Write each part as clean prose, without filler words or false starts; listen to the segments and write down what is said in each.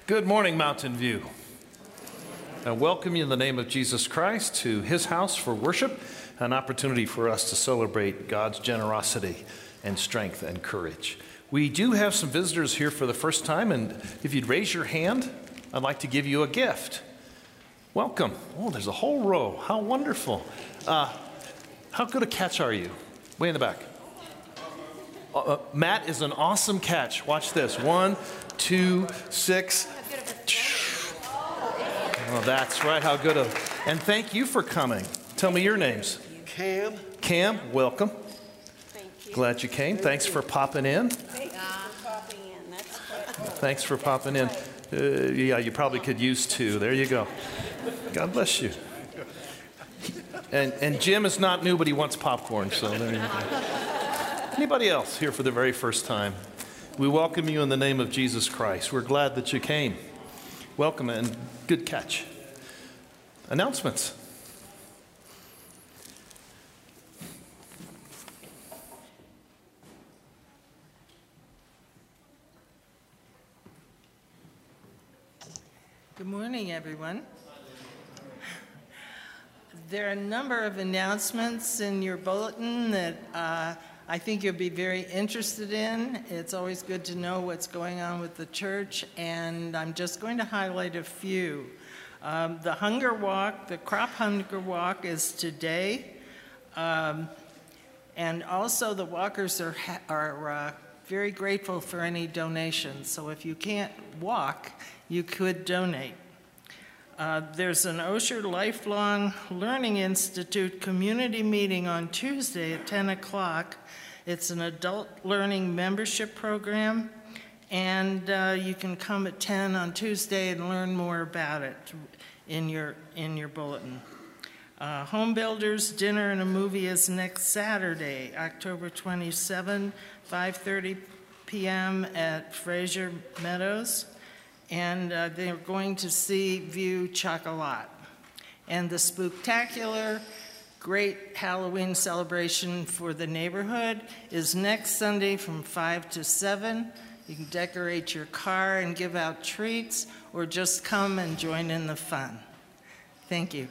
Good morning, Mountain View. I welcome you in the name of Jesus Christ to his house for worship, an opportunity for us to celebrate God's generosity and strength and courage. We do have some visitors here for the first time, and if you'd raise your hand, I'd like to give you a gift. Welcome. Oh, there's a whole row. How wonderful. How good a catch are you? Way in the back. Matt is an awesome catch. Watch this. 1, 2, 6. Oh, that's right. How good of. And thank you for coming. Tell me your names. Cam. Cam, welcome. Thank you. Glad you came. Thanks for popping in. Thanks for popping in. Yeah, you probably could use 2. There you go. God bless you. And Jim is not new, but he wants popcorn, so there you go. Anybody else here for the very first time? We welcome you in the name of Jesus Christ. We're glad that you came. Welcome and good catch. Announcements. Good morning, everyone. There are a number of announcements in your bulletin that I think you'll be very interested in. It's always good to know what's going on with the church, and I'm just going to highlight a few. The Hunger Walk, the Crop Hunger Walk is today, and also the walkers are very grateful for any donations. So if you can't walk, you could donate. There's an Osher Lifelong Learning Institute community meeting on Tuesday at 10 o'clock. It's an adult learning membership program, and you can come at 10 on Tuesday and learn more about it in your bulletin. Home Builders Dinner and a Movie is next Saturday, October 27, 5:30 p.m. at Fraser Meadows. And they're going to see View Chocolat. And the Spooktacular Great Halloween Celebration for the neighborhood is next Sunday from 5 to 7. You can decorate your car and give out treats, or just come and join in the fun. Thank you.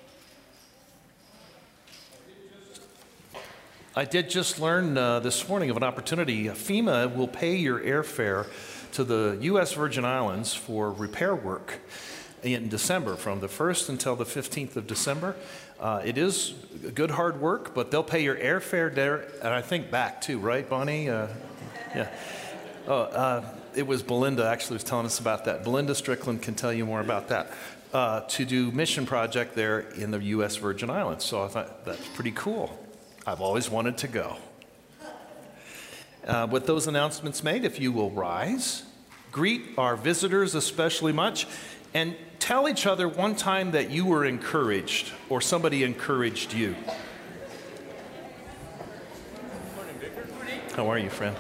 I did just learn this morning of an opportunity. FEMA will pay your airfare to the U.S. Virgin Islands for repair work in December, from the 1st until the 15th of December. It is good hard work, but they'll pay your airfare there, and I think back too, right, Bonnie? Yeah. It was Belinda actually was telling us about that. Belinda Strickland can tell you more about that. To do mission project there in the U.S. Virgin Islands. So I thought that's pretty cool. I've always wanted to go. With those announcements made, if you will rise, greet our visitors especially much, and tell each other one time that you were encouraged or somebody encouraged you. Good morning, Vicar. How are you, friend?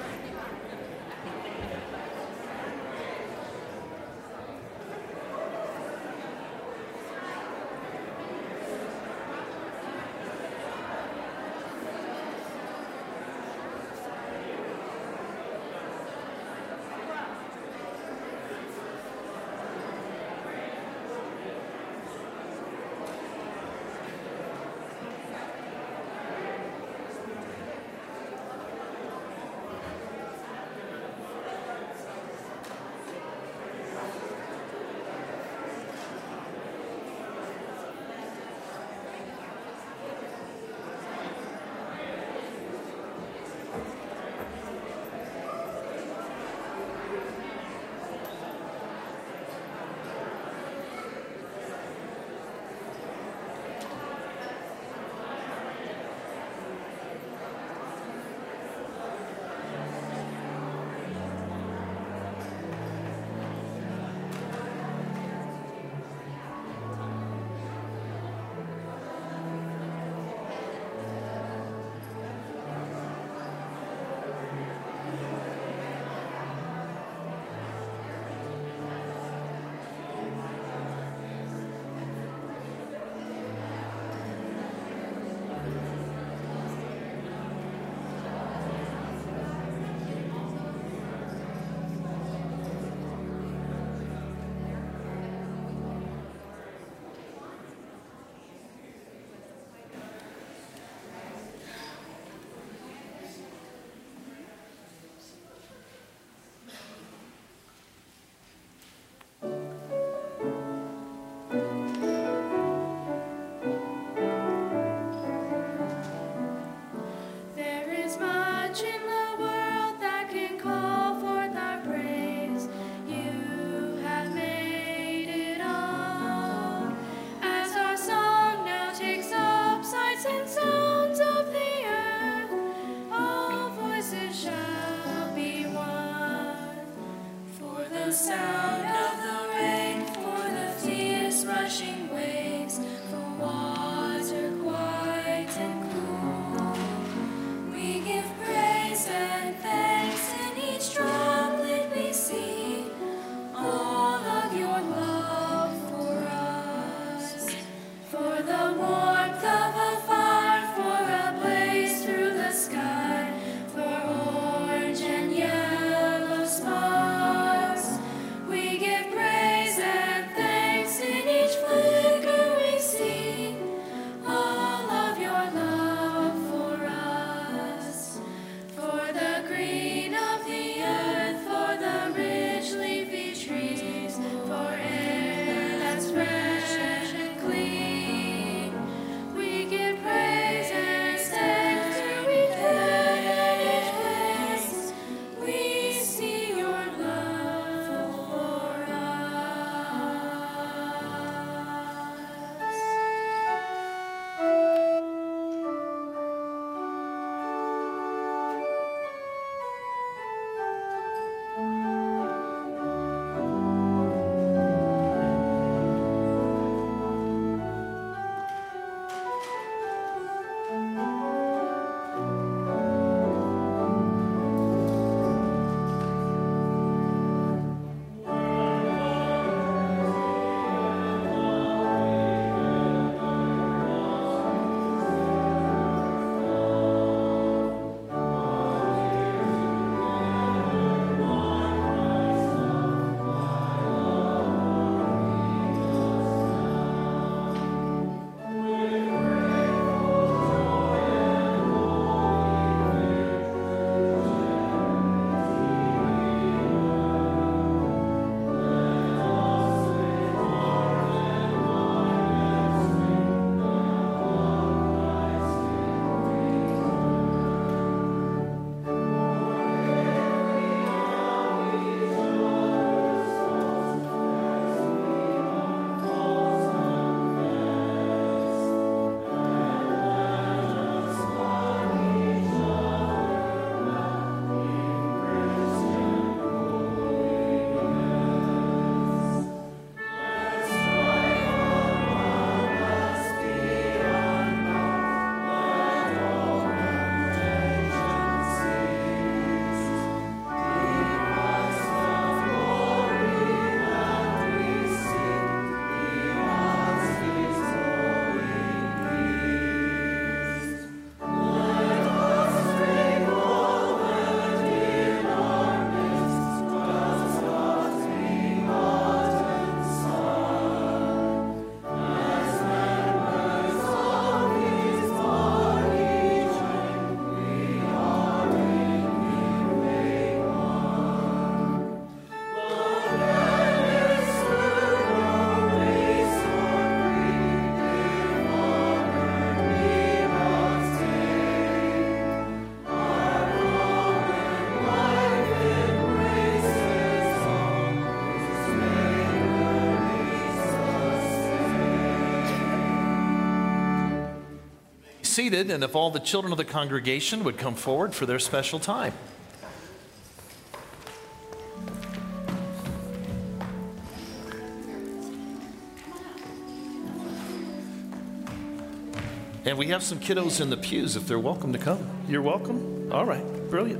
sound of the rain, for the fierce rushing waves, for water quiet and cool. We give praise and thanks in each droplet we see, all of your love for us. For the warmth of a fire, for a blaze through the sky, for orange and yellow sparks. We give praise and thanks in each flicker we see, all of your love for us. For the green of the earth, for the rich leafy trees, for air that's fresh and clean. We give praise and thanks to each place. We see your love for us. Seated, and if all the children of the congregation would come forward for their special time. And we have some kiddos in the pews if they're welcome to come. You're welcome? All right, brilliant.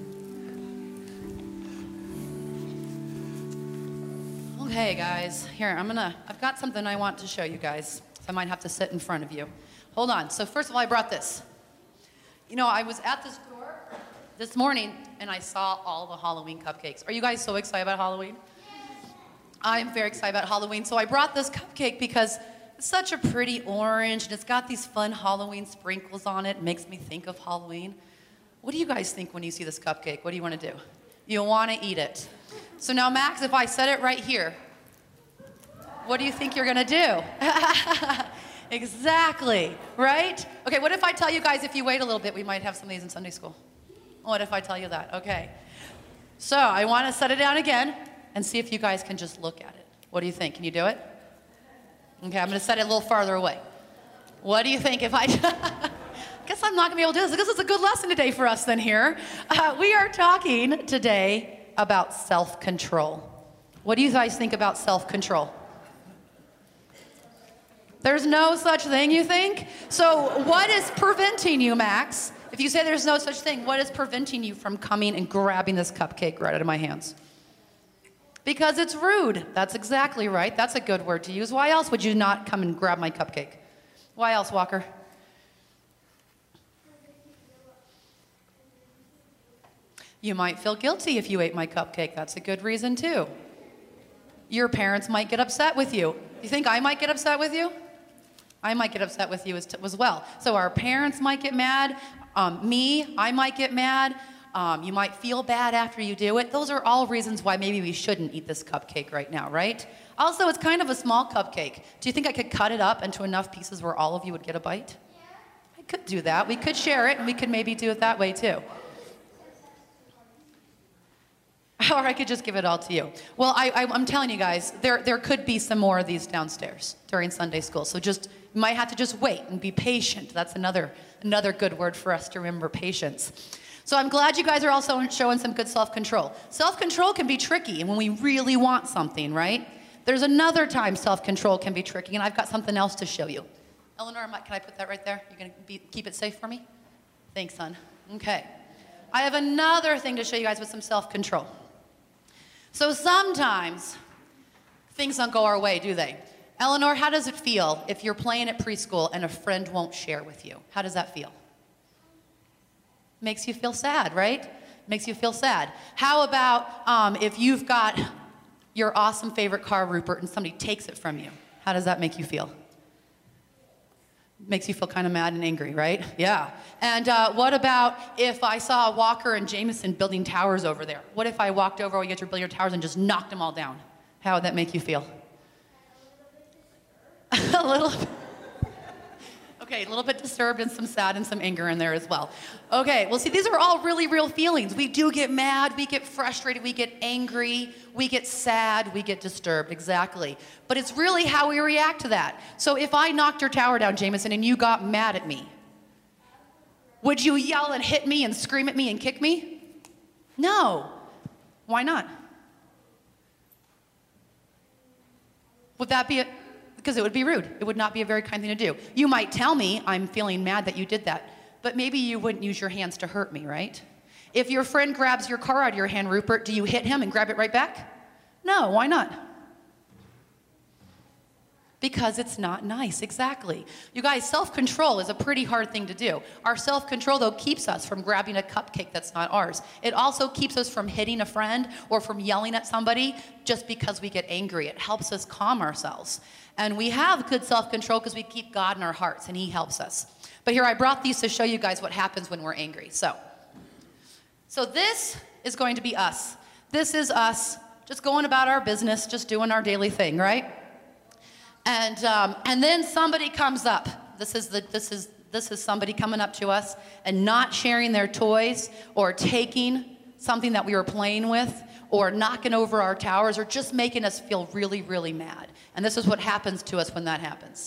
Okay, guys, here, I've got something I want to show you guys. So I might have to sit in front of you. Hold on. So first of all, I brought this. You know, I was at the store this morning, and I saw all the Halloween cupcakes. Are you guys so excited about Halloween? I'm very excited about Halloween. So I brought this cupcake because it's such a pretty orange, and it's got these fun Halloween sprinkles on it. It makes me think of Halloween. What do you guys think when you see this cupcake? What do you want to do? You want to eat it. So now, Max, if I set it right here, what do you think you're going to do? Exactly, right? Okay, what if I tell you guys if you wait a little bit, we might have some of these in Sunday school? What if I tell you that? Okay. So I want to set it down again and see if you guys can just look at it. What do you think? Can you do it? Okay, I'm going to set it a little farther away. What do you think if I... guess I'm not going to be able to do this. This is a good lesson today for us then here. We are talking today about self-control. What do you guys think about self-control? There's no such thing, you think? So what is preventing you, Max? If you say there's no such thing, what is preventing you from coming and grabbing this cupcake right out of my hands? Because it's rude. That's exactly right. That's a good word to use. Why else would you not come and grab my cupcake? Why else, Walker? You might feel guilty if you ate my cupcake. That's a good reason, too. Your parents might get upset with you. You think I might get upset with you? I might get upset with you as well. So our parents might get mad. I might get mad. You might feel bad after you do it. Those are all reasons why maybe we shouldn't eat this cupcake right now, right? Also, it's kind of a small cupcake. Do you think I could cut it up into enough pieces where all of you would get a bite? I could do that. We could share it, and we could maybe do it that way, too. Or I could just give it all to you. Well, I'm telling you guys, there could be some more of these downstairs during Sunday school. So you might have to just wait and be patient. That's another good word for us to remember, patience. So I'm glad you guys are also showing some good self-control. Self-control can be tricky when we really want something, right? There's another time self-control can be tricky, and I've got something else to show you. Eleanor, can I put that right there? You're going to keep it safe for me? Thanks, hon. Okay. I have another thing to show you guys with some self-control. So sometimes things don't go our way, do they? Eleanor, how does it feel if you're playing at preschool and a friend won't share with you? How does that feel? Makes you feel sad, right? Makes you feel sad. How about if you've got your awesome favorite car, Rupert, and somebody takes it from you? How does that make you feel? Makes you feel kind of mad and angry, right? Yeah. And what about if I saw Walker and Jameson building towers over there? What if I walked over while you guys were building your towers and just knocked them all down? How would that make you feel? A little bit. Okay, a little bit disturbed and some sad and some anger in there as well. Okay, well, see, these are all really real feelings. We do get mad, we get frustrated, we get angry, we get sad, we get disturbed, exactly. But it's really how we react to that. So if I knocked your tower down, Jameson, and you got mad at me, would you yell and hit me and scream at me and kick me? No. Why not? Would that be because it would be rude. It would not be a very kind thing to do. You might tell me I'm feeling mad that you did that, but maybe you wouldn't use your hands to hurt me, right? If your friend grabs your car out of your hand, Rupert, do you hit him and grab it right back? No, why not? Because it's not nice, exactly. You guys, self-control is a pretty hard thing to do. Our self-control, though, keeps us from grabbing a cupcake that's not ours. It also keeps us from hitting a friend or from yelling at somebody just because we get angry. It helps us calm ourselves. And we have good self-control because we keep God in our hearts, and He helps us. But here, I brought these to show you guys what happens when we're angry. So this is going to be us. This is us just going about our business, just doing our daily thing, right? And then somebody comes up. This is somebody coming up to us and not sharing their toys or taking something that we were playing with or knocking over our towers or just making us feel really, really mad. And this is what happens to us when that happens.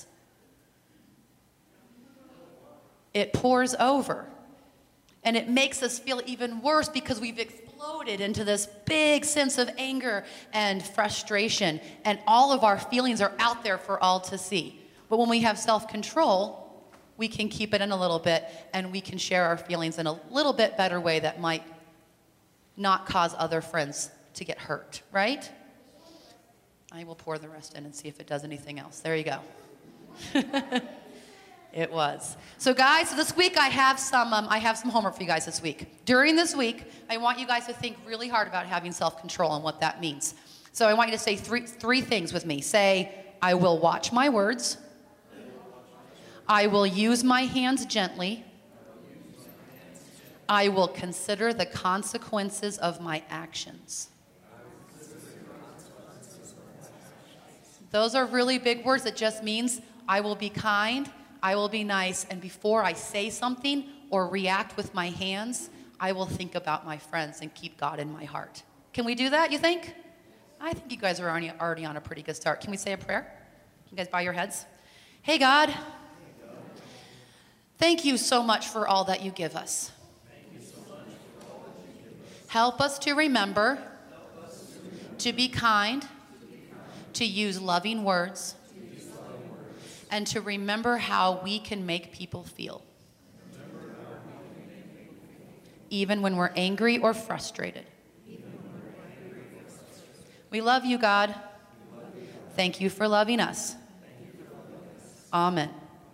It pours over. And it makes us feel even worse because we've exploded into this big sense of anger and frustration. And all of our feelings are out there for all to see. But when we have self-control, we can keep it in a little bit and we can share our feelings in a little bit better way that might not cause other friends to get hurt, right? I will pour the rest in and see if it does anything else. There you go. It was. So guys, this week I have some homework for you guys this week. During this week, I want you guys to think really hard about having self-control and what that means. So I want you to say three things with me. Say, I will watch my words. I will use my hands gently. I will consider the consequences of my actions. Those are really big words. It just means I will be kind, I will be nice, and before I say something or react with my hands, I will think about my friends and keep God in my heart. Can we do that, you think? I think you guys are already on a pretty good start. Can we say a prayer? Can you guys bow your heads? Hey, God. Thank you so much for all that you give us. Help us to remember to be kind, to use loving words, and to remember how we can make people feel, even when we're angry or frustrated. We love you, God. Thank you for loving us. Amen.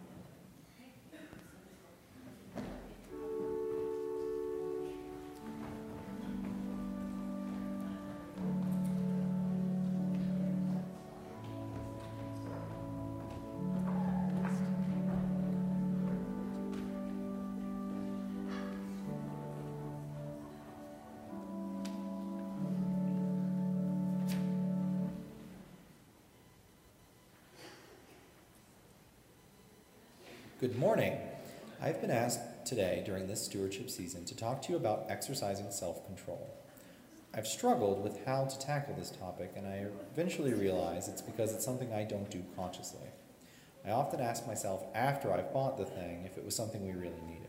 Good morning. I've been asked today during this stewardship season to talk to you about exercising self-control. I've struggled with how to tackle this topic, and I eventually realized it's because it's something I don't do consciously. I often ask myself after I've bought the thing if it was something we really needed.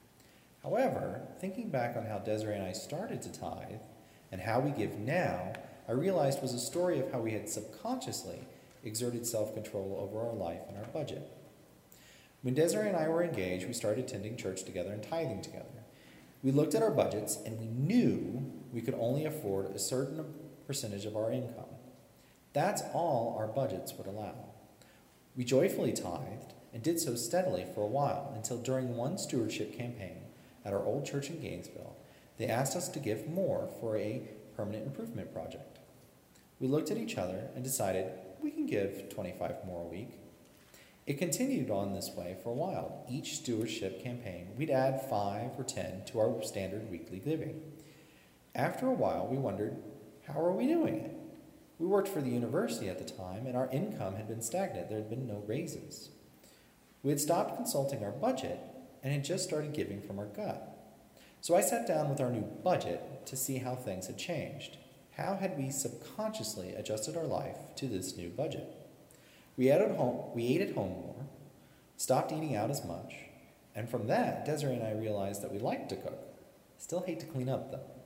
However, thinking back on how Desiree and I started to tithe and how we give now, I realized was a story of how we had subconsciously exerted self-control over our life and our budget. When Desiree and I were engaged, we started attending church together and tithing together. We looked at our budgets and we knew we could only afford a certain percentage of our income. That's all our budgets would allow. We joyfully tithed and did so steadily for a while until during one stewardship campaign at our old church in Gainesville, they asked us to give more for a permanent improvement project. We looked at each other and decided we can give $25 more a week. It continued on this way for a while. Each stewardship campaign, we'd add 5 or 10 to our standard weekly giving. After a while, we wondered, how are we doing it? We worked for the university at the time, and our income had been stagnant. There had been no raises. We had stopped consulting our budget and had just started giving from our gut. So I sat down with our new budget to see how things had changed. How had we subconsciously adjusted our life to this new budget? We ate at home more, stopped eating out as much, and from that, Desiree and I realized that we liked to cook. Still hate to clean up, though.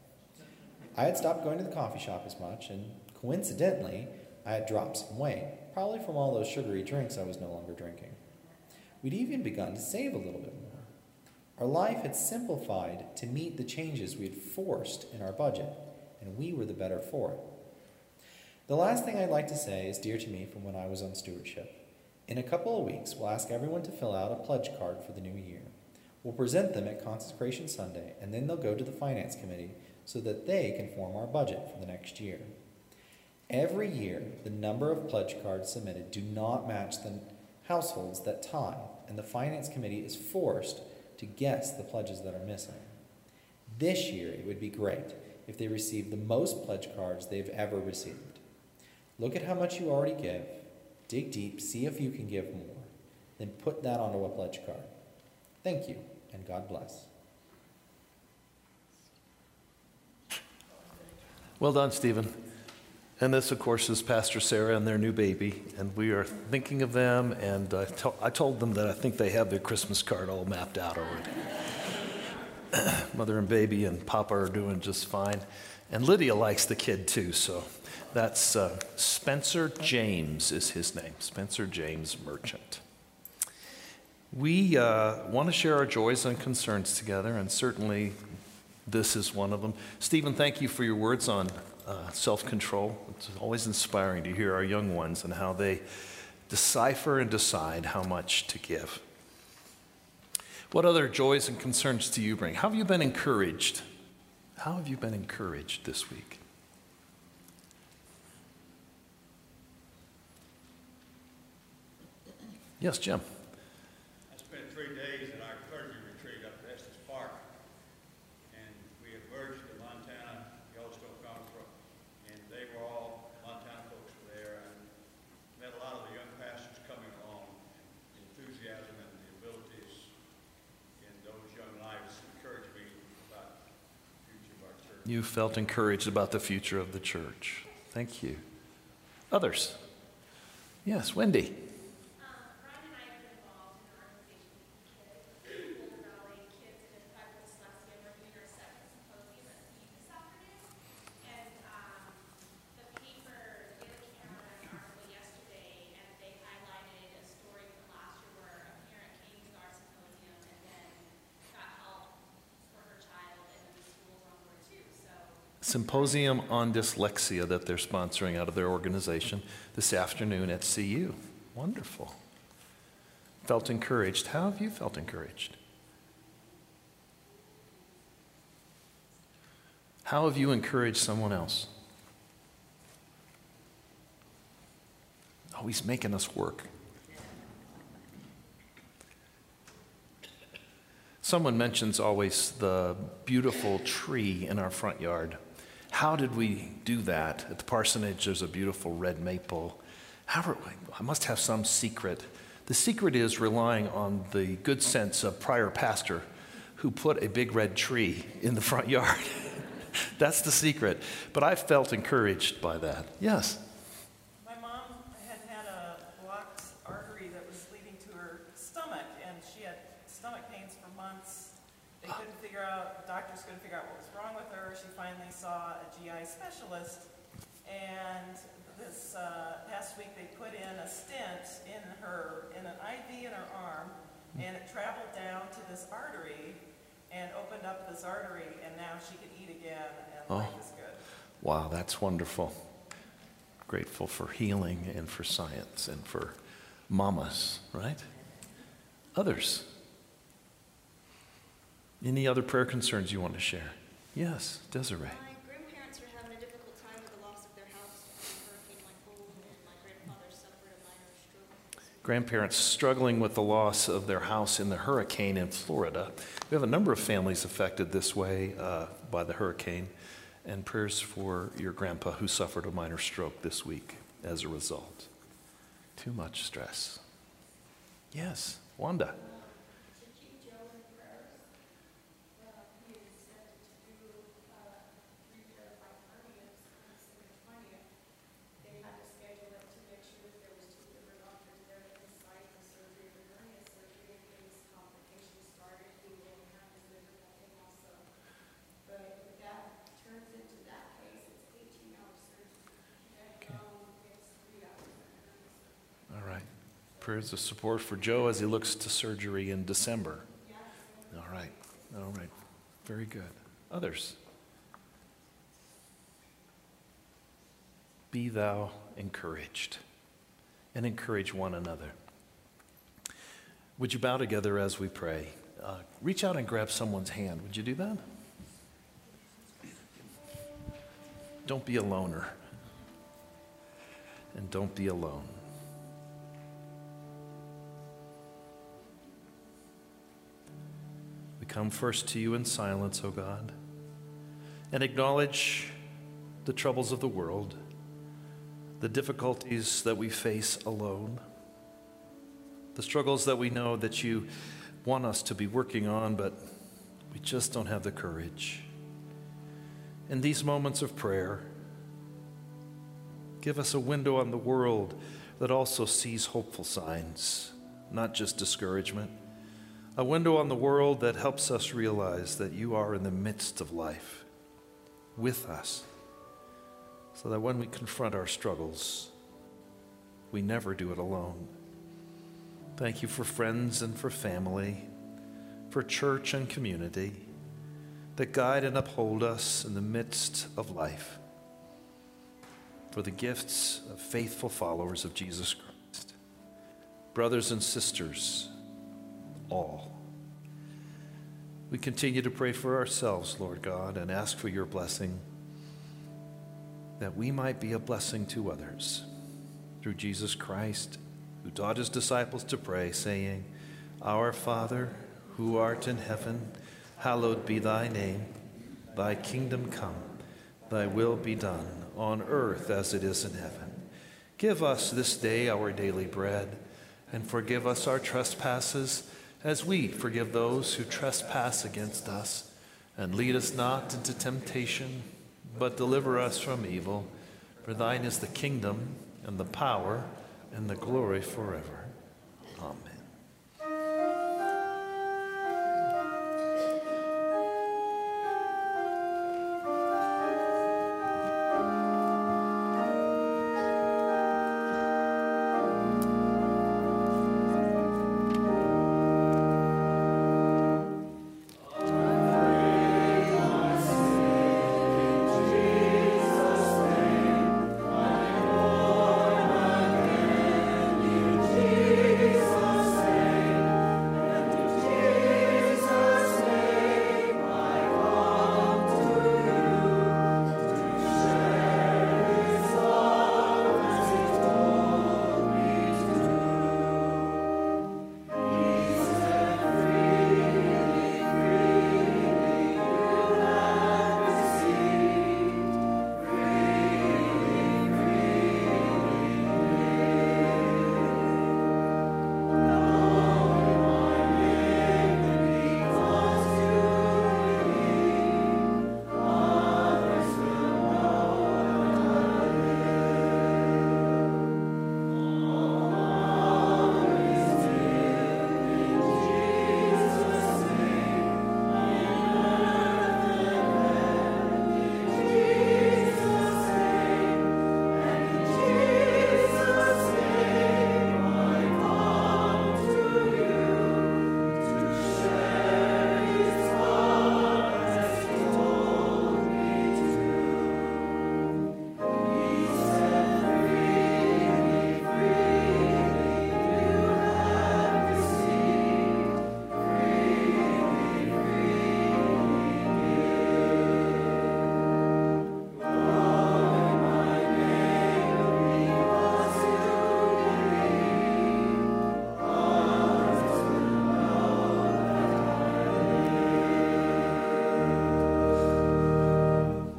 I had stopped going to the coffee shop as much, and coincidentally, I had dropped some weight, probably from all those sugary drinks I was no longer drinking. We'd even begun to save a little bit more. Our life had simplified to meet the changes we had forced in our budget, and we were the better for it. The last thing I'd like to say is dear to me from when I was on stewardship. In a couple of weeks, we'll ask everyone to fill out a pledge card for the new year. We'll present them at Consecration Sunday, and then they'll go to the Finance Committee so that they can form our budget for the next year. Every year, the number of pledge cards submitted do not match the households that tithe, and the Finance Committee is forced to guess the pledges that are missing. This year, it would be great if they received the most pledge cards they've ever received. Look at how much you already give, dig deep, see if you can give more, then put that onto a pledge card. Thank you, and God bless. Well done, Stephen. And this, of course, is Pastor Sarah and their new baby, and we are thinking of them, and I told them that I think they have their Christmas card all mapped out already. Mother and baby and Papa are doing just fine, and Lydia likes the kid too, so that's Spencer James is his name, Spencer James Merchant. We want to share our joys and concerns together, and certainly this is one of them. Stephen, thank you for your words on self-control. It's always inspiring to hear our young ones and how they decipher and decide how much to give. What other joys and concerns do you bring? How have you been encouraged? How have you been encouraged this week? Yes, Jim. I spent 3 days at our clergy retreat up at Estes Park, and we had merged the Montana Yellowstone Conference Club, and they were all Montana folks were there, and met a lot of the young pastors coming along. And the enthusiasm and the abilities in those young lives encouraged me about the future of our church. You felt encouraged about the future of the church. Thank you. Others? Yes, Wendy. The Symposium on Dyslexia that they're sponsoring out of their organization this afternoon at CU. Wonderful. Felt encouraged. How have you felt encouraged? How have you encouraged someone else? Oh, he's making us work. Someone mentions always the beautiful tree in our front yard. How did we do that? At the parsonage, there's a beautiful red maple. I must have some secret. The secret is relying on the good sense of prior pastor who put a big red tree in the front yard. That's the secret. But I felt encouraged by that. Yes? My mom had a blocked artery that was leading to her stomach, and she had stomach pains for months. They couldn't figure out, the doctors couldn't figure out what was wrong with her. She finally saw a GI specialist, and this past week they put in a stent in an IV in her arm, and it traveled down to this artery and opened up this artery, and now she can eat again, and life is good. Wow, that's wonderful. Grateful for healing and for science and for mamas, right? Others? Any other prayer concerns you want to share? Yes, Desiree. My grandparents are having a difficult time with the loss of their house after Hurricane Michael, and my grandfather suffered a minor stroke. Grandparents struggling with the loss of their house in the hurricane in Florida. We have a number of families affected this way by the hurricane, and prayers for your grandpa who suffered a minor stroke this week as a result. Too much stress. Yes, Wanda. Prayers of support for Joe as he looks to surgery in December. All right. Very good. Others? Be thou encouraged, and encourage one another. Would you bow together as we pray? Reach out and grab someone's hand. Would you do that? Don't be a loner, and don't be alone. Come first to you in silence, O God, and acknowledge the troubles of the world, the difficulties that we face alone, the struggles that we know that you want us to be working on, but we just don't have the courage. In these moments of prayer, give us a window on the world that also sees hopeful signs, not just discouragement. A window on the world that helps us realize that you are in the midst of life with us, so that when we confront our struggles, we never do it alone. Thank you for friends and for family, for church and community that guide and uphold us in the midst of life, for the gifts of faithful followers of Jesus Christ, brothers and sisters, all. We continue to pray for ourselves, Lord God, and ask for your blessing, that we might be a blessing to others through Jesus Christ, who taught his disciples to pray, saying, Our Father, who art in heaven, hallowed be thy name. Thy kingdom come, thy will be done, on earth as it is in heaven. Give us this day our daily bread, and forgive us our trespasses, as we forgive those who trespass against us. And lead us not into temptation, but deliver us from evil. For thine is the kingdom, and the power, and the glory forever. Amen.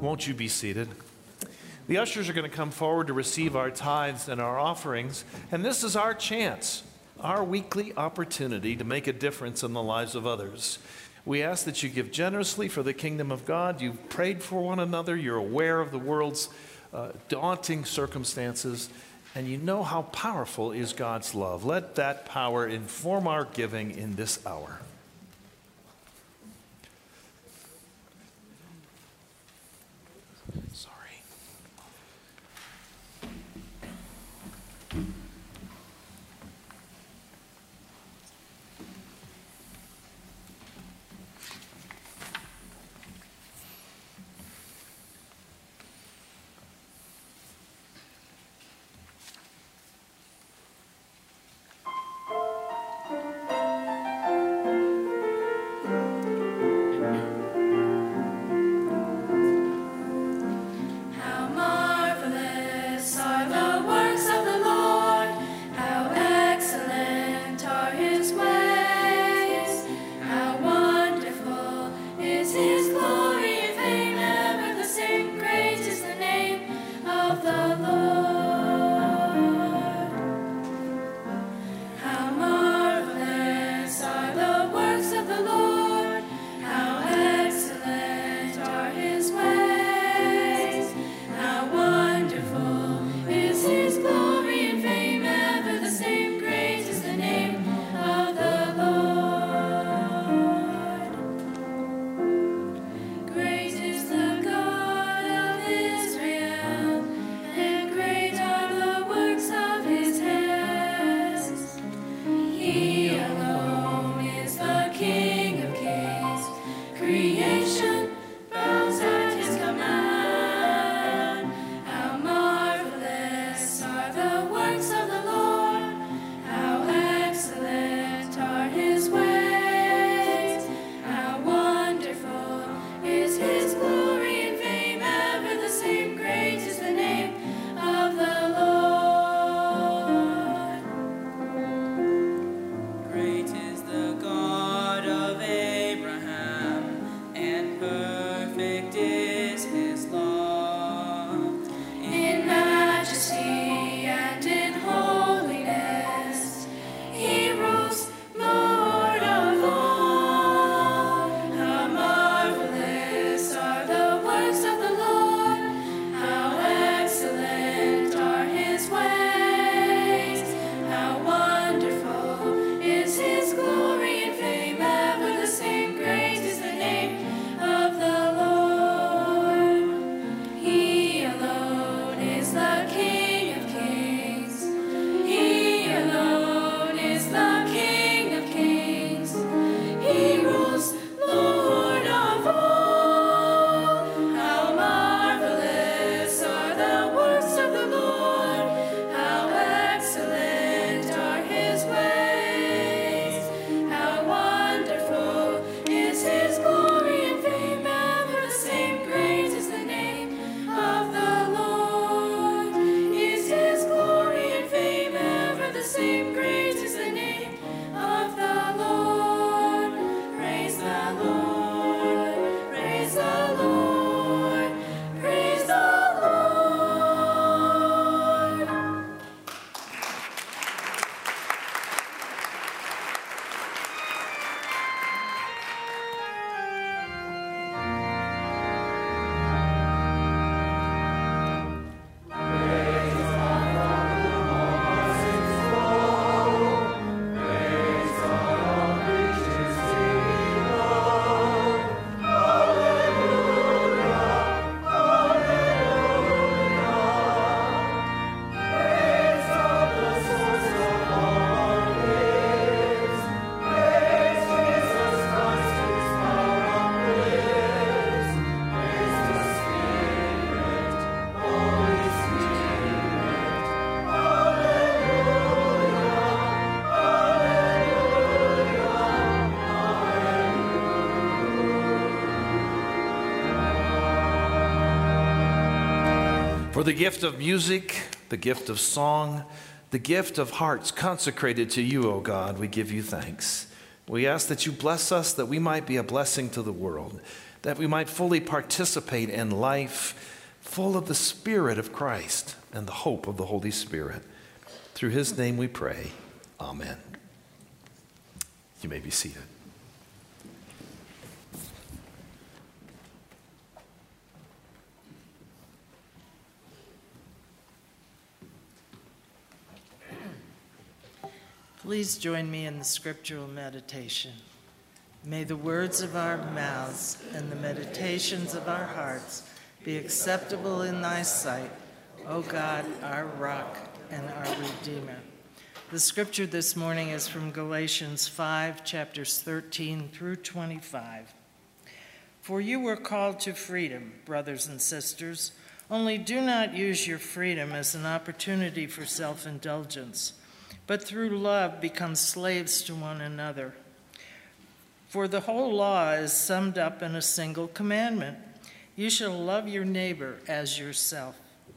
Won't you be seated? The ushers are going to come forward to receive our tithes and our offerings, and this is our chance, our weekly opportunity to make a difference in the lives of others. We ask that you give generously for the kingdom of God. You've prayed for one another. You're aware of the world's daunting circumstances, and you know how powerful is God's love. Let that power inform our giving in this hour. Sorry. How marvelous are the works of the Lord, how excellent are his ways, how wonderful is his glory and fame, ever the same, great is the name of the Lord. How marvelous are the works of the Lord, how excellent are his ways, how wonderful is his glory and fame, ever the same, great is the name of the Lord. Great is the God of Israel, and great are the works of his hands. He alone is the King of kings. Creation bows at his command. How marvelous are the works of the Lord, how excellent are his ways, how wonderful is his glory and fame, ever the same, great is the name of the Lord. Great is the God of Abraham, and perfect is his law. In majesty and in holiness, he rules, Lord of all. How marvelous are the works of the Lord, how excellent are his ways, how wonderful is his glory and fame, ever the same, great is the name of the Lord. He alone is the King of kings. He alone is the King of kings. He rules, Lord of all. How marvelous are the works of the Lord, how excellent are his ways, how wonderful is his glory and fame, ever the same, great is the name of the Lord. Is his glory and fame, ever the same, great is the name of the Lord. Praise the Lord, praise the Lord, praise the Lord. For the gift of music, the gift of song, the gift of hearts consecrated to you, O God, we give you thanks. We ask that you bless us that we might be a blessing to the world. that we might fully participate in life full of the Spirit of Christ and the hope of the Holy Spirit. Through his name we pray. Amen. You may be seated. Please join me in the scriptural meditation. May the words of our mouths and the meditations of our hearts be acceptable in thy sight, O God, our rock and our Redeemer. The scripture this morning is from Galatians 5, chapters 13 through 25. For you were called to freedom, brothers and sisters, only do not use your freedom as an opportunity for self-indulgence, but through love become slaves to one another. For the whole law is summed up in a single commandment: you shall love your neighbor as yourself.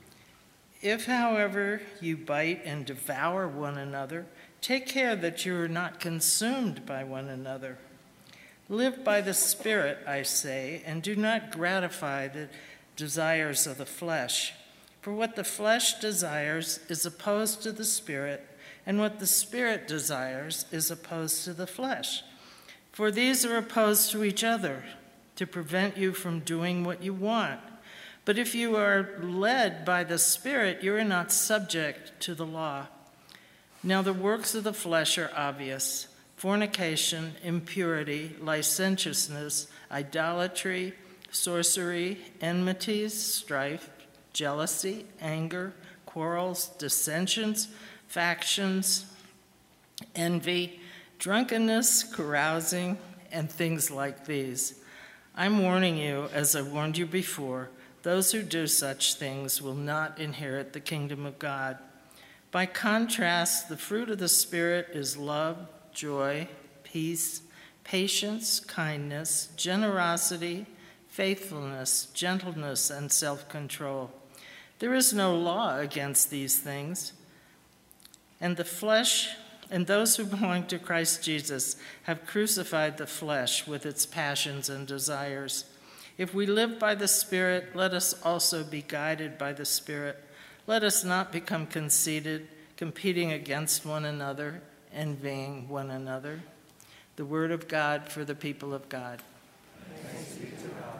If, however, you bite and devour one another, take care that you are not consumed by one another. Live by the Spirit, I say, and do not gratify the desires of the flesh. For what the flesh desires is opposed to the Spirit, and what the Spirit desires is opposed to the flesh. For these are opposed to each other, to prevent you from doing what you want. But if you are led by the Spirit, you are not subject to the law. Now the works of the flesh are obvious: fornication, impurity, licentiousness, idolatry, sorcery, enmities, strife, jealousy, anger, quarrels, dissensions, factions, envy, drunkenness, carousing, and things like these. I'm warning you, as I warned you before, those who do such things will not inherit the kingdom of God. By contrast, the fruit of the Spirit is love, joy, peace, patience, kindness, generosity, faithfulness, gentleness, and self-control. There is no law against these things. And the flesh, and those who belong to Christ Jesus have crucified the flesh with its passions and desires. If we live by the Spirit, let us also be guided by the Spirit. Let us not become conceited, competing against one another, envying one another. The word of God for the people of God. Thanks be to God.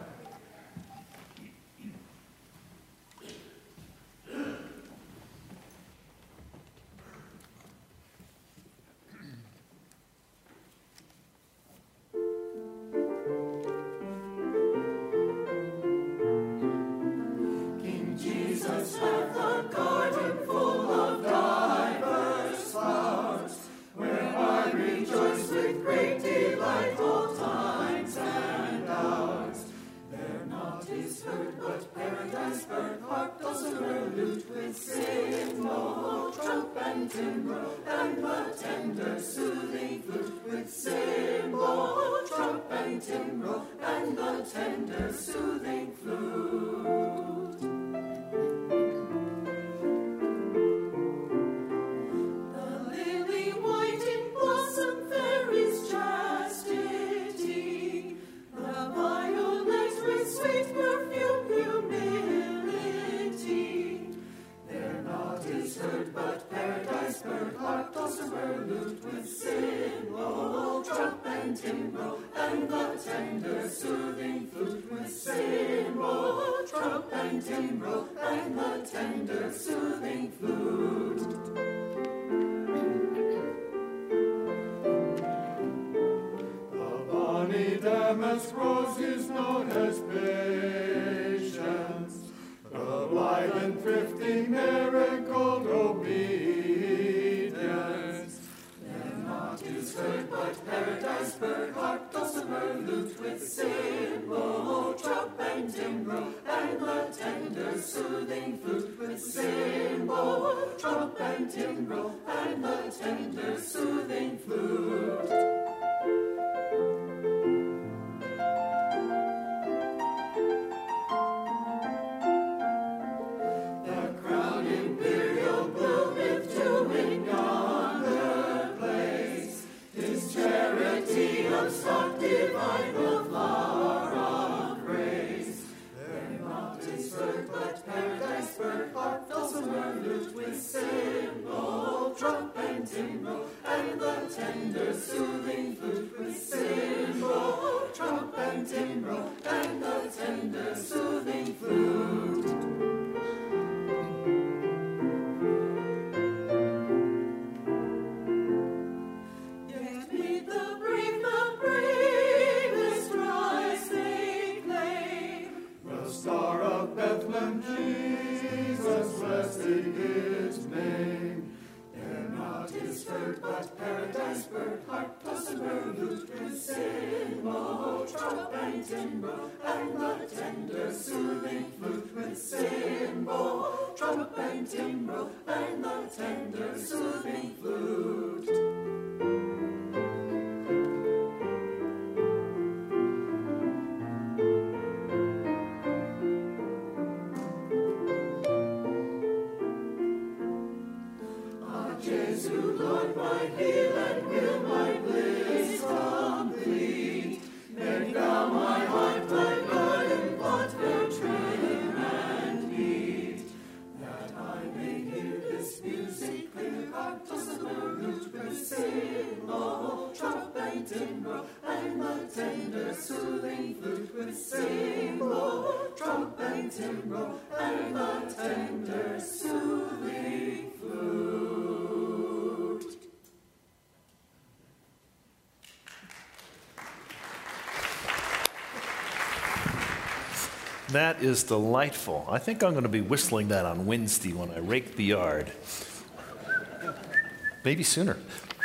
Damask rose is known as patience, the blithe and thrifty marigold obedience. Their knot is heard, but paradise bird, harp, dulcimer, lute with cymbal, trump and timbrel, and the tender soothing flute with cymbal, trump and timbrel, and the tender soothing flute. Soft divine, the flower of and timbrel, and the tender soothing flute with cymbal, trump and timbrel, and the tender soothing flute. Yet meet the bravest rise they claim. The Star of Bethlehem, Jesus, blessed his name. They're not his hurt, but paradise bird, harp, dulcimer, lute with cymbal, trump and timbrel, and the tender soothing flute with cymbal, trump and timbrel, and the tender soothing flute. Jesu, Lord, my heal and will my bliss complete. Make thou my heart thy garden plot, fair trim and neat, that I may hear this music clear, harp, dulcimer, lute with cymbal, trump and timbrel, and the tender soothing flute with cymbal, trump and timbrel, and the tender soothing flute. That is delightful. I think I'm going to be whistling that on Wednesday when I rake the yard. Maybe sooner.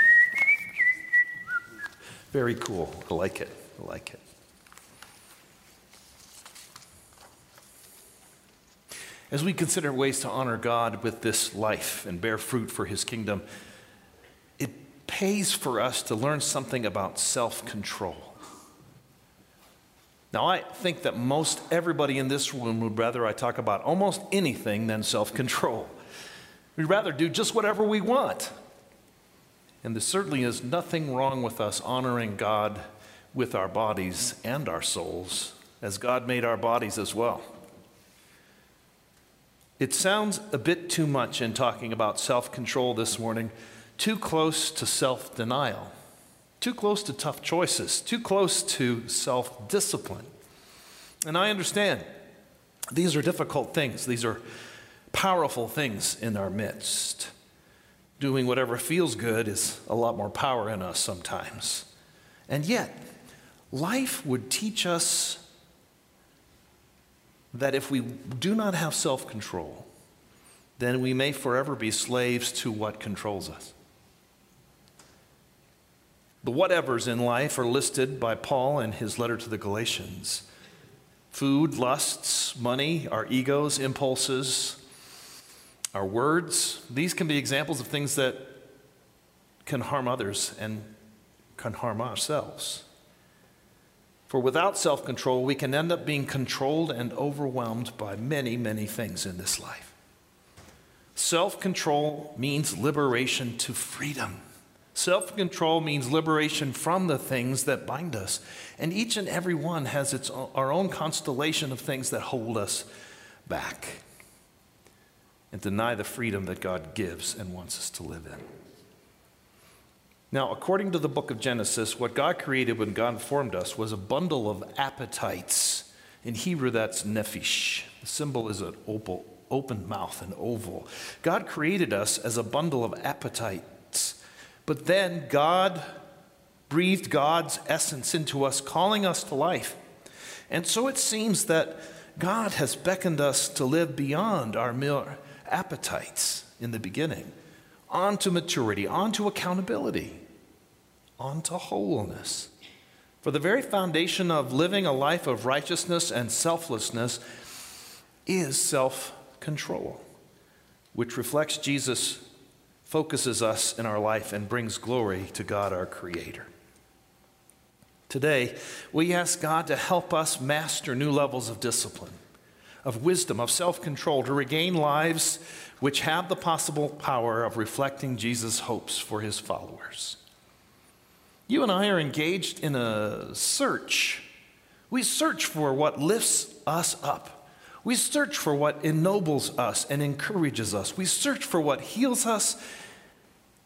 Very cool. I like it. I like it. As we consider ways to honor God with this life and bear fruit for his kingdom, it pays for us to learn something about self-control. Now, I think that most everybody in this room would rather I talk about almost anything than self-control. We'd rather do just whatever we want. And there certainly is nothing wrong with us honoring God with our bodies and our souls, as God made our bodies as well. It sounds a bit too much in talking about self-control this morning, too close to self-denial. Too close to tough choices, too close to self-discipline. And I understand these are difficult things. These are powerful things in our midst. Doing whatever feels good is a lot more power in us sometimes. And yet, life would teach us that if we do not have self-control, then we may forever be slaves to what controls us. The whatevers in life are listed by Paul in his letter to the Galatians. Food, lusts, money, our egos, impulses, our words. These can be examples of things that can harm others and can harm ourselves. For without self-control, we can end up being controlled and overwhelmed by many, many things in this life. Self-control means liberation to freedom. Self-control means liberation from the things that bind us. And each and every one has our own constellation of things that hold us back and deny the freedom that God gives and wants us to live in. Now, according to the book of Genesis, what God created when God formed us was a bundle of appetites. In Hebrew, that's nephesh. The symbol is an open mouth, an oval. God created us as a bundle of appetites. But then God breathed God's essence into us, calling us to life. And so it seems that God has beckoned us to live beyond our mere appetites in the beginning, on to maturity, on to accountability, on to wholeness. For the very foundation of living a life of righteousness and selflessness is self-control, which reflects Jesus, focuses us in our life, and brings glory to God, our Creator. Today, we ask God to help us master new levels of discipline, of wisdom, of self-control, to regain lives which have the possible power of reflecting Jesus' hopes for his followers. You and I are engaged in a search. We search for what lifts us up. We search for what ennobles us and encourages us. We search for what heals us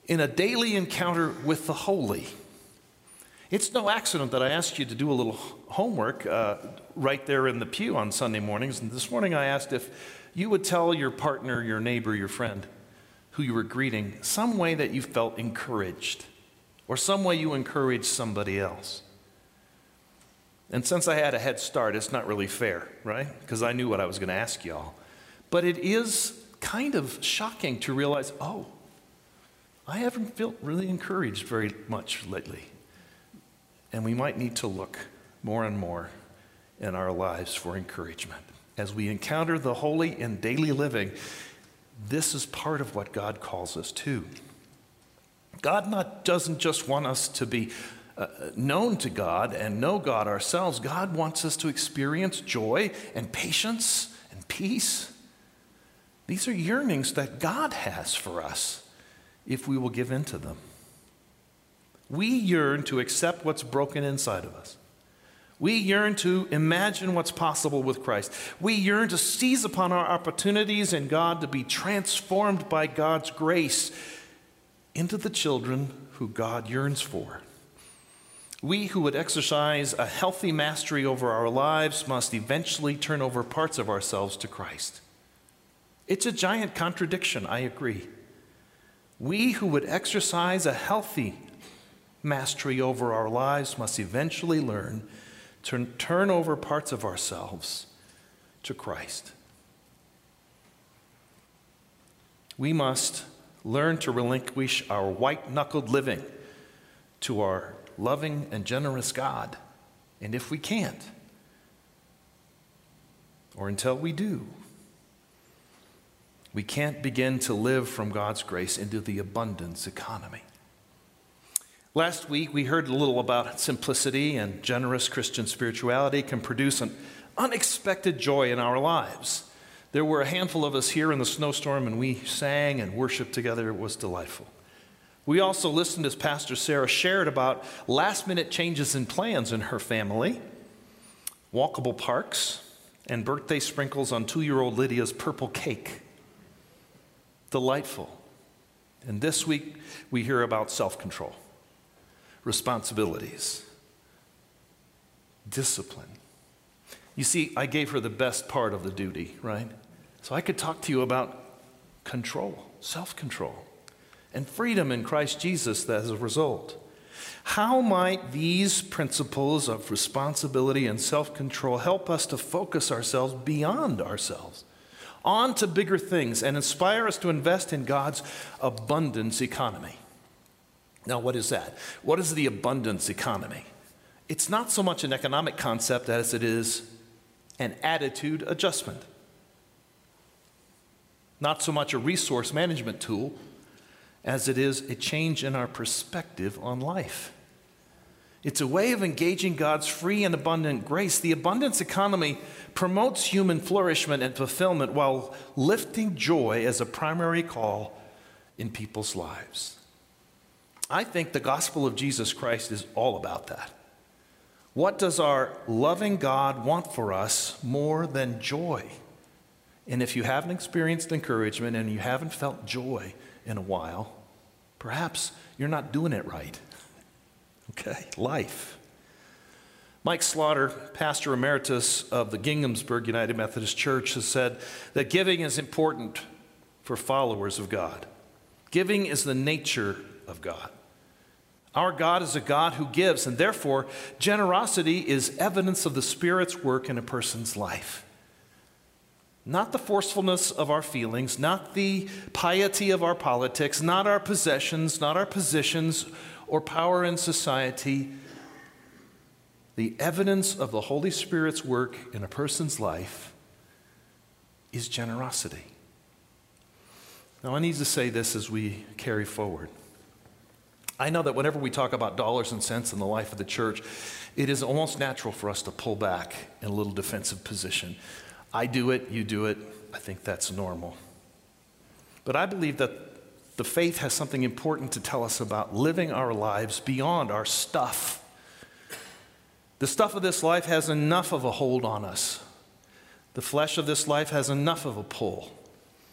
in a daily encounter with the holy. It's no accident that I asked you to do a little homework right there in the pew on Sunday mornings. And this morning I asked if you would tell your partner, your neighbor, your friend who you were greeting some way that you felt encouraged, or some way you encouraged somebody else. And since I had a head start, it's not really fair, right? Because I knew what I was going to ask y'all. But it is kind of shocking to realize, oh, I haven't felt really encouraged very much lately. And we might need to look more and more in our lives for encouragement. As we encounter the holy in daily living, this is part of what God calls us to. God doesn't just want us to be known to God and know God ourselves. God wants us to experience joy and patience and peace. These are yearnings that God has for us if we will give in to them. We yearn to accept what's broken inside of us. We yearn to imagine what's possible with Christ. We yearn to seize upon our opportunities in God to be transformed by God's grace into the children who God yearns for. We who would exercise a healthy mastery over our lives must eventually turn over parts of ourselves to Christ. It's a giant contradiction, I agree. We who would exercise a healthy mastery over our lives must eventually learn to turn over parts of ourselves to Christ. We must learn to relinquish our white-knuckled living to our loving and generous God. And if we can't, or until we do, we can't begin to live from God's grace into the abundance economy. Last week, we heard a little about simplicity and generous Christian spirituality can produce an unexpected joy in our lives. There were a handful of us here in the snowstorm, and we sang and worshiped together. It was delightful. We also listened as Pastor Sarah shared about last-minute changes in plans in her family, walkable parks, and birthday sprinkles on 2-year-old Lydia's purple cake. Delightful. And this week, we hear about self-control, responsibilities, discipline. You see, I gave her the best part of the duty, right? So I could talk to you about control, self-control, and freedom in Christ Jesus as a result. How might these principles of responsibility and self-control help us to focus ourselves beyond ourselves, on to bigger things, and inspire us to invest in God's abundance economy? Now, what is that? What is the abundance economy? It's not so much an economic concept as it is an attitude adjustment. Not so much a resource management tool as it is a change in our perspective on life. It's a way of engaging God's free and abundant grace. The abundance economy promotes human flourishment and fulfillment while lifting joy as a primary call in people's lives. I think the gospel of Jesus Christ is all about that. What does our loving God want for us more than joy? And if you haven't experienced encouragement and you haven't felt joy in a while, perhaps you're not doing it right. Okay, life. Mike Slaughter, pastor emeritus of the Ginghamsburg United Methodist Church, has said that giving is important for followers of God. Giving is the nature of God. Our God is a God who gives, and therefore generosity is evidence of the Spirit's work in a person's life. Not the forcefulness of our feelings, not the piety of our politics, not our possessions, not our positions or power in society. The evidence of the Holy Spirit's work in a person's life is generosity. Now, I need to say this as we carry forward. I know that whenever we talk about dollars and cents in the life of the church, it is almost natural for us to pull back in a little defensive position. I do it, you do it, I think that's normal. But I believe that the faith has something important to tell us about living our lives beyond our stuff. The stuff of this life has enough of a hold on us. The flesh of this life has enough of a pull.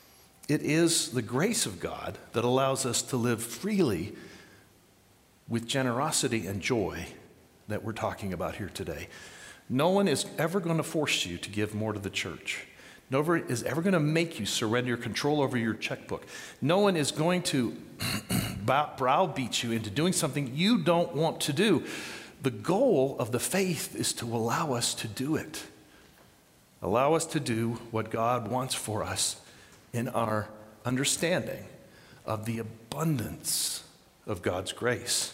it is the grace of God that allows us to live freely with generosity and joy that we're talking about here today. No one is ever going to force you to give more to the church. No one is ever going to make you surrender control over your checkbook. No one is going to browbeat you into doing something you don't want to do. The goal of the faith is to allow us to do it. Allow us to do what God wants for us in our understanding of the abundance of God's grace.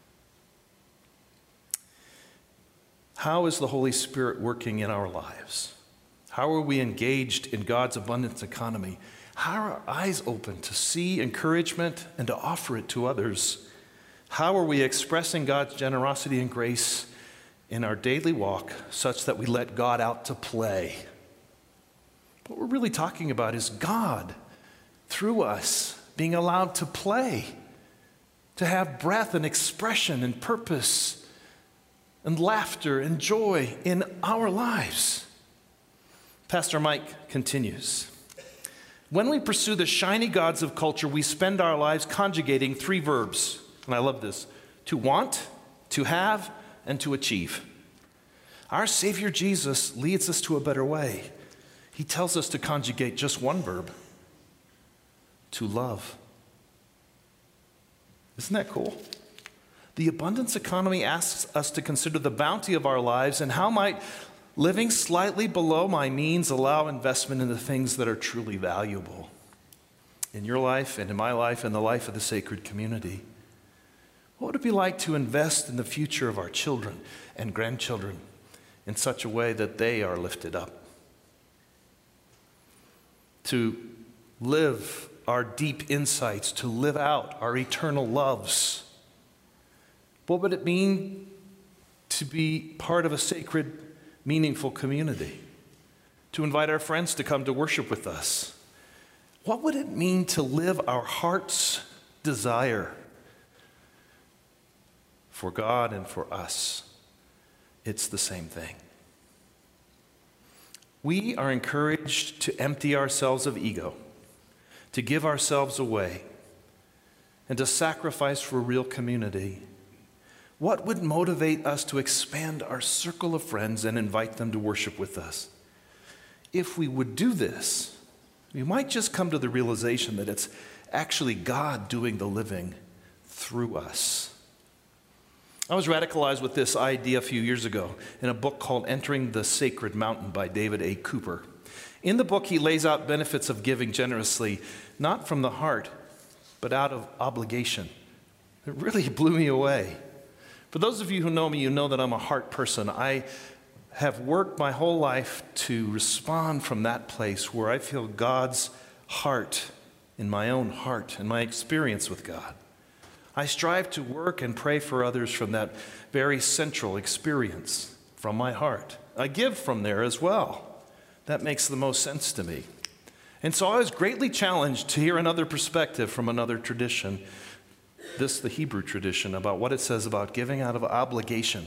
How is the Holy Spirit working in our lives? How are we engaged in God's abundance economy? How are our eyes open to see encouragement and to offer it to others? How are we expressing God's generosity and grace in our daily walk such that we let God out to play? What we're really talking about is God, through us, being allowed to play, to have breath and expression and purpose and laughter and joy in our lives. Pastor Mike continues. When we pursue the shiny gods of culture, we spend our lives conjugating three verbs, and I love this: to want, to have, and to achieve. Our Savior Jesus leads us to a better way. He tells us to conjugate just one verb: to love. Isn't that cool? The abundance economy asks us to consider the bounty of our lives and how might living slightly below my means allow investment in the things that are truly valuable in your life and in my life and the life of the sacred community. What would it be like to invest in the future of our children and grandchildren in such a way that they are lifted up? To live our deep insights, to live out our eternal loves. What would it mean to be part of a sacred, meaningful community? To invite our friends to come to worship with us? What would it mean to live our heart's desire for God and for us? It's the same thing. We are encouraged to empty ourselves of ego, to give ourselves away, and to sacrifice for real community. What would motivate us to expand our circle of friends and invite them to worship with us? If we would do this, we might just come to the realization that it's actually God doing the living through us. I was radicalized with this idea a few years ago in a book called Entering the Sacred Mountain by David A. Cooper. In the book, he lays out benefits of giving generously, not from the heart, but out of obligation. It really blew me away. For those of you who know me, you know that I'm a heart person. I have worked my whole life to respond from that place where I feel God's heart in my own heart and my experience with God. I strive to work and pray for others from that very central experience from my heart. I give from there as well. That makes the most sense to me. And so I was greatly challenged to hear another perspective from another tradition, the Hebrew tradition, about what it says about giving out of obligation.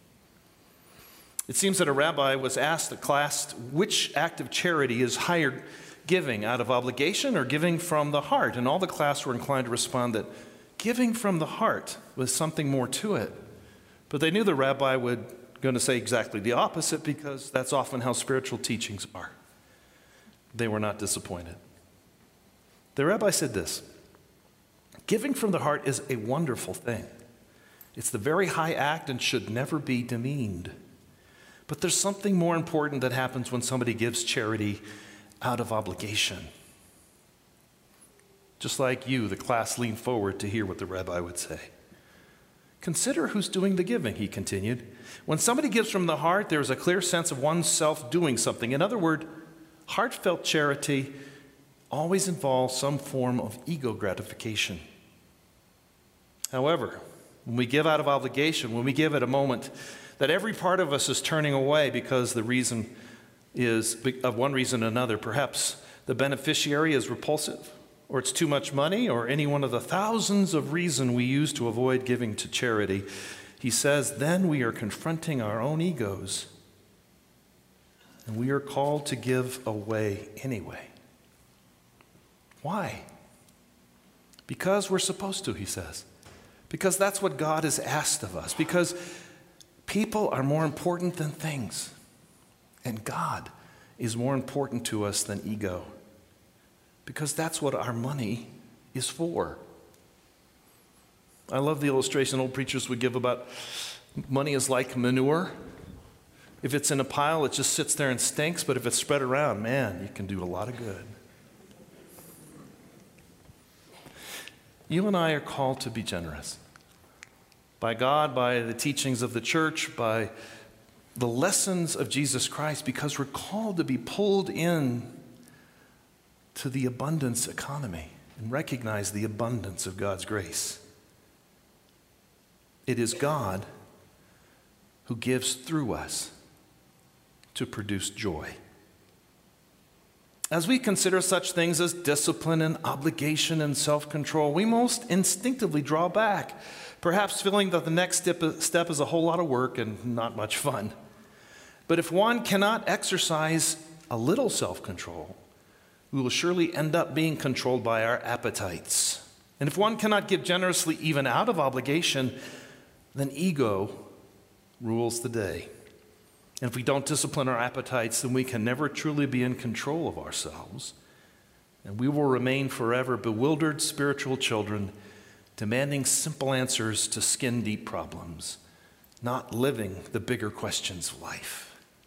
It seems that a rabbi was asked the class which act of charity is higher, giving out of obligation or giving from the heart? And all the class were inclined to respond that giving from the heart was something more to it. But they knew the rabbi was going to say exactly the opposite because that's often how spiritual teachings are. They were not disappointed. The rabbi said this: giving from the heart is a wonderful thing. It's the very high act and should never be demeaned. But there's something more important that happens when somebody gives charity out of obligation. Just like you, the class leaned forward to hear what the rabbi would say. Consider who's doing the giving, he continued. When somebody gives from the heart, there is a clear sense of oneself doing something. In other words, heartfelt charity always involves some form of ego gratification. However, when we give out of obligation, when we give at a moment that every part of us is turning away because the reason is, of one reason or another, perhaps the beneficiary is repulsive, or it's too much money, or any one of the thousands of reasons we use to avoid giving to charity, he says, then we are confronting our own egos, and we are called to give away anyway. Why? Because we're supposed to, he says. Because that's what God has asked of us. Because people are more important than things. And God is more important to us than ego. Because that's what our money is for. I love the illustration old preachers would give about money is like manure. If it's in a pile, it just sits there and stinks. But if it's spread around, man, you can do a lot of good. You and I are called to be generous. By God, by the teachings of the church, by the lessons of Jesus Christ, because we're called to be pulled in to the abundance economy and recognize the abundance of God's grace. It is God who gives through us to produce joy. As we consider such things as discipline and obligation and self-control, we most instinctively draw back, perhaps feeling that the next step is a whole lot of work and not much fun. But if one cannot exercise a little self-control, we will surely end up being controlled by our appetites. And if one cannot give generously even out of obligation, then ego rules the day. And if we don't discipline our appetites, then we can never truly be in control of ourselves. And we will remain forever bewildered spiritual children, demanding simple answers to skin-deep problems, not living the bigger questions of life.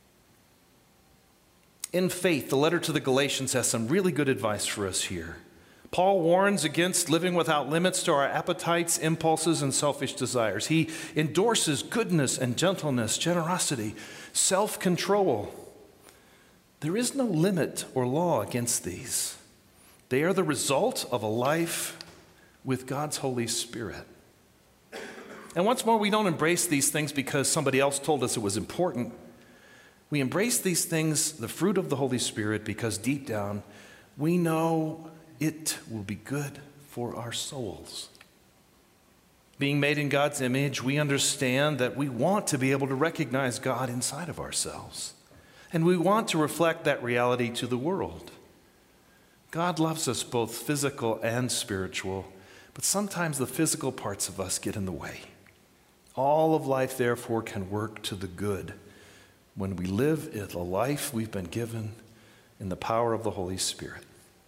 In faith, the letter to the Galatians has some really good advice for us here. Paul warns against living without limits to our appetites, impulses, and selfish desires. He endorses goodness and gentleness, generosity, self-control. There is no limit or law against these. They are the result of a life with God's Holy Spirit. And once more, we don't embrace these things because somebody else told us it was important. We embrace these things, the fruit of the Holy Spirit, because deep down we know it will be good for our souls. Being made in God's image, we understand that we want to be able to recognize God inside of ourselves. And we want to reflect that reality to the world. God loves us both physical and spiritual, but sometimes the physical parts of us get in the way. All of life, therefore, can work to the good when we live in the life we've been given in the power of the Holy Spirit.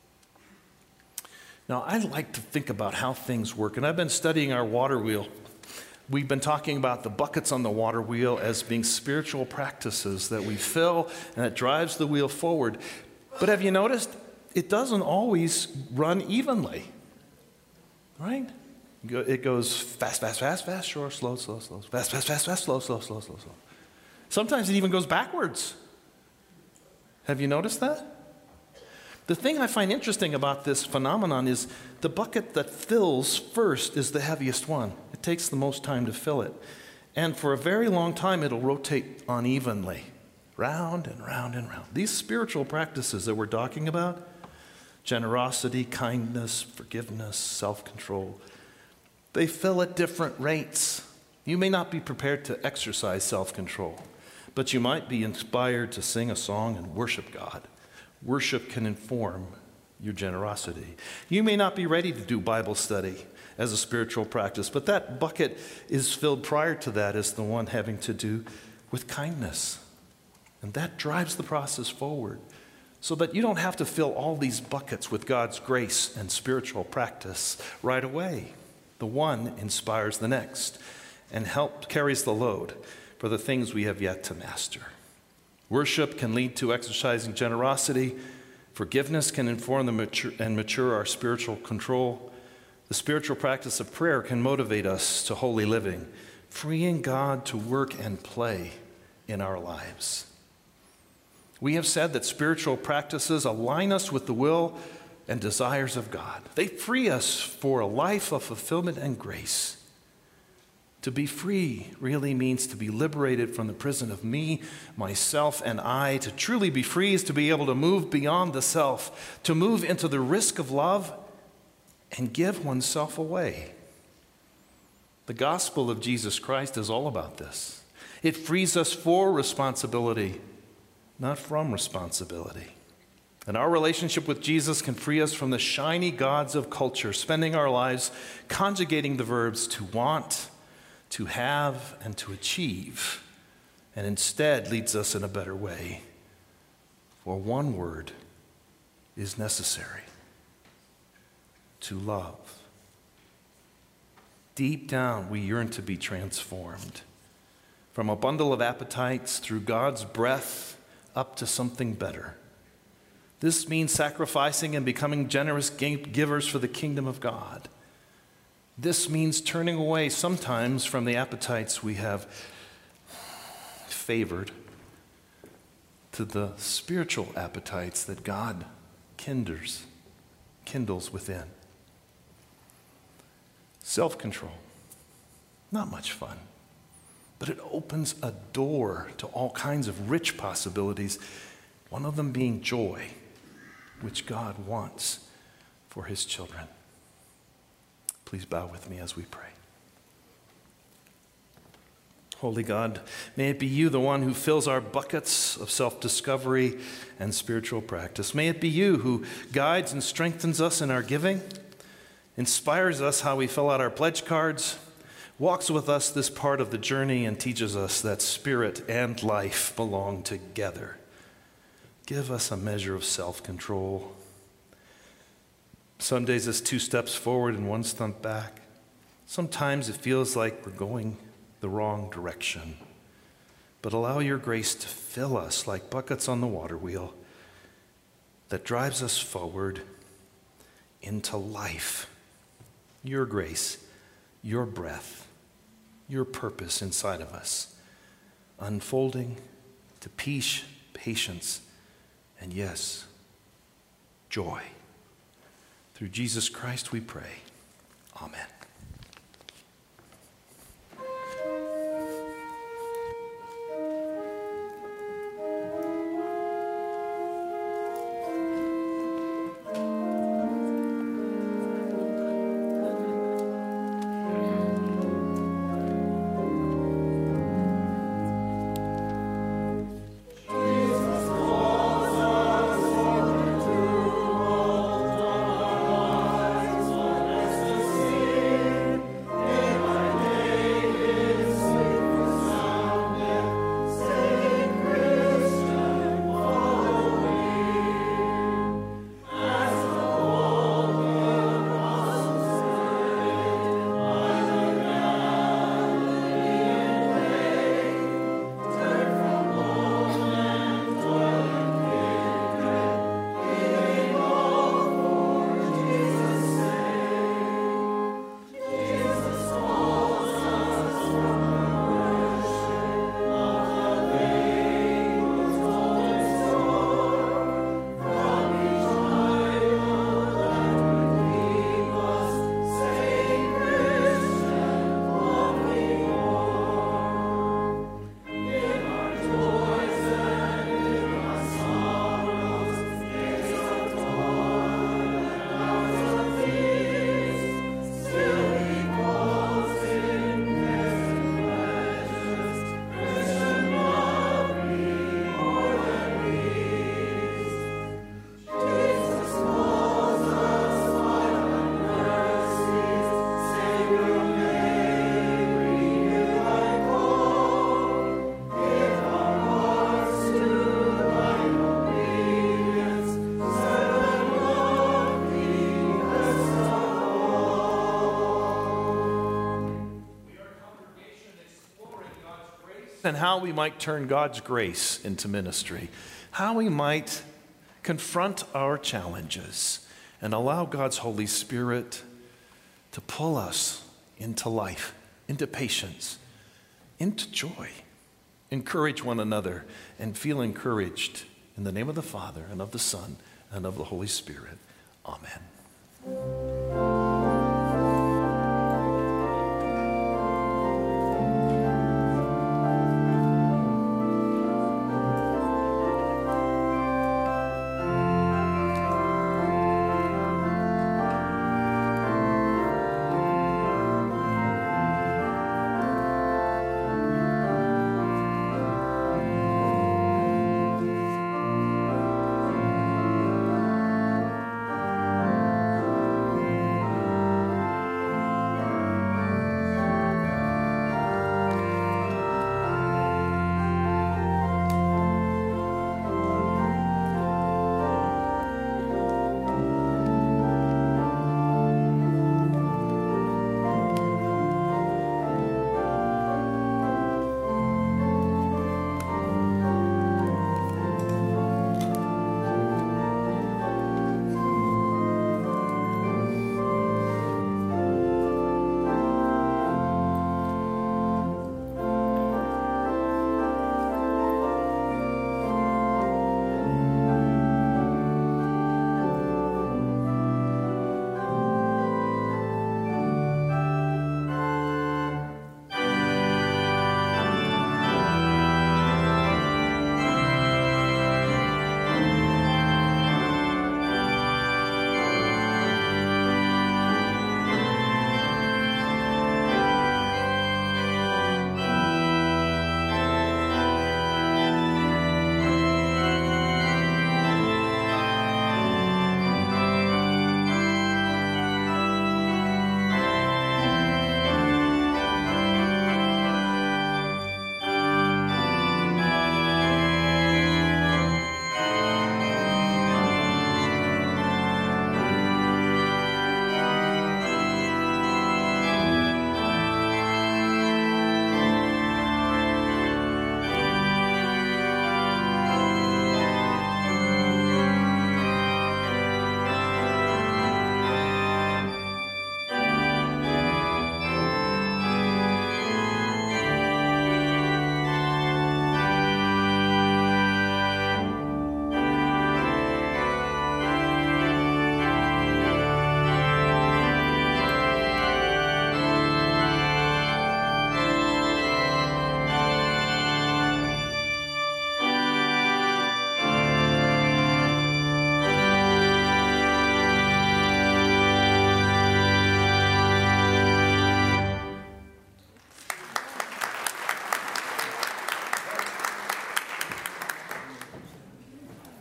Now, I like to think about how things work, and I've been studying our water wheel. We've been talking about the buckets on the water wheel as being spiritual practices that we fill and that drives the wheel forward. But have you noticed? It doesn't always run evenly, right? It goes fast, fast, fast, fast, short, slow, slow, slow, fast, fast, fast, fast, slow, slow, slow, slow, slow. Sometimes it even goes backwards. Have you noticed that? The thing I find interesting about this phenomenon is the bucket that fills first is the heaviest one. It takes the most time to fill it. And for a very long time, it'll rotate unevenly, round and round and round. These spiritual practices that we're talking about, generosity, kindness, forgiveness, self-control, they fill at different rates. You may not be prepared to exercise self-control, but you might be inspired to sing a song and worship God. Worship can inform your generosity. You may not be ready to do Bible study as a spiritual practice, but that bucket is filled prior to that as the one having to do with kindness. And that drives the process forward so that you don't have to fill all these buckets with God's grace and spiritual practice right away. The one inspires the next and carries the load for the things we have yet to master. Worship can lead to exercising generosity. Forgiveness can inform and mature our spiritual control. The spiritual practice of prayer can motivate us to holy living, freeing God to work and play in our lives. We have said that spiritual practices align us with the will and desires of God. They free us for a life of fulfillment and grace. To be free really means to be liberated from the prison of me, myself, and I. To truly be free is to be able to move beyond the self, to move into the risk of love and give oneself away. The gospel of Jesus Christ is all about this. It frees us for responsibility, not from responsibility. And our relationship with Jesus can free us from the shiny gods of culture, spending our lives conjugating the verbs to want, to have, and to achieve, and instead leads us in a better way. For one word is necessary: to love. Deep down, we yearn to be transformed from a bundle of appetites through God's breath up to something better. This means sacrificing and becoming generous givers for the kingdom of God. This means turning away sometimes from the appetites we have favored to the spiritual appetites that God kindles within. Self-control, not much fun, but it opens a door to all kinds of rich possibilities, one of them being joy, which God wants for his children. Please bow with me as we pray. Holy God, may it be you, the one who fills our buckets of self-discovery and spiritual practice. May it be you who guides and strengthens us in our giving, inspires us how we fill out our pledge cards, walks with us this part of the journey, and teaches us that spirit and life belong together. Give us a measure of self-control. Some days it's 2 steps forward and 1 step back. Sometimes it feels like we're going the wrong direction. But allow your grace to fill us like buckets on the water wheel that drives us forward into life. Your grace, your breath, your purpose inside of us, unfolding to peace, patience, and yes, joy. Through Jesus Christ we pray. Amen. And how we might turn God's grace into ministry, how we might confront our challenges and allow God's Holy Spirit to pull us into life, into patience, into joy. Encourage one another and feel encouraged in the name of the Father and of the Son and of the Holy Spirit. Amen.